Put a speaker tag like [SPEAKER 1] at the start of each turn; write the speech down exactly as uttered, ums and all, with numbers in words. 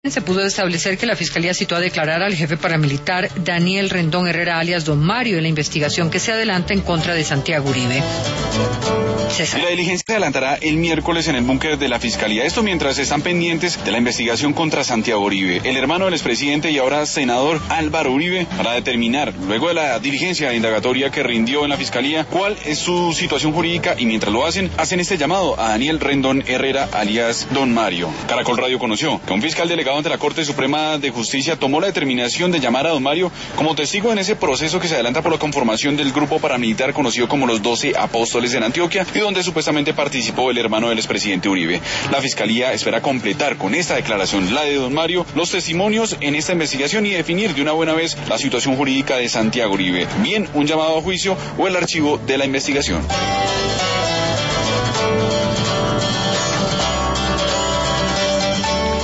[SPEAKER 1] Se pudo establecer que la Fiscalía citó a declarar al jefe paramilitar Daniel Rendón Herrera, alias Don Mario, en la investigación que se adelanta en contra de Santiago Uribe.
[SPEAKER 2] César. La diligencia se adelantará el miércoles en el búnker de la Fiscalía. Esto mientras están pendientes de la investigación contra Santiago Uribe, el hermano del expresidente y ahora senador Álvaro Uribe, para determinar, luego de la diligencia indagatoria que rindió en la Fiscalía, cuál es su situación jurídica, y mientras lo hacen, hacen este llamado a Daniel Rendón Herrera, alias Don Mario. Caracol Radio conoció que un fiscal delegado ante la Corte Suprema de Justicia tomó la determinación de llamar a Don Mario como testigo en ese proceso que se adelanta por la conformación del grupo paramilitar conocido como los doce Apóstoles en Antioquia, y donde supuestamente participó el hermano del expresidente Uribe. La Fiscalía espera completar con esta declaración, la de Don Mario, los testimonios en esta investigación y definir de una buena vez la situación jurídica de Santiago Uribe, bien un llamado a juicio o el archivo de la investigación.